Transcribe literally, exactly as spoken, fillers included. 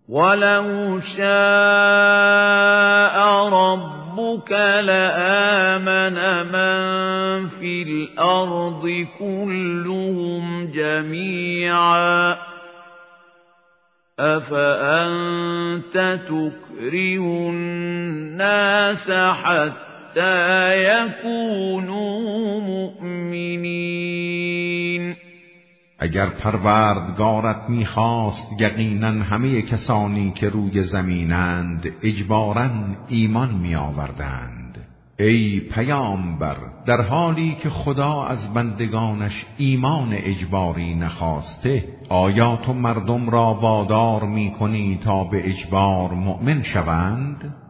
ولو شاء ربك لآمن من في الأرض كلهم جميعا أفأنت تكره الناس حتى يكونوا مؤمنين. اگر پروردگارت می‌خواست یقیناً همه کسانی که روی زمینند اجباراً ایمان می‌آوردند. ای پیامبر، در حالی که خدا از بندگانش ایمان اجباری نخواسته، آیا تو مردم را وادار می‌کنی تا به اجبار مؤمن شوند؟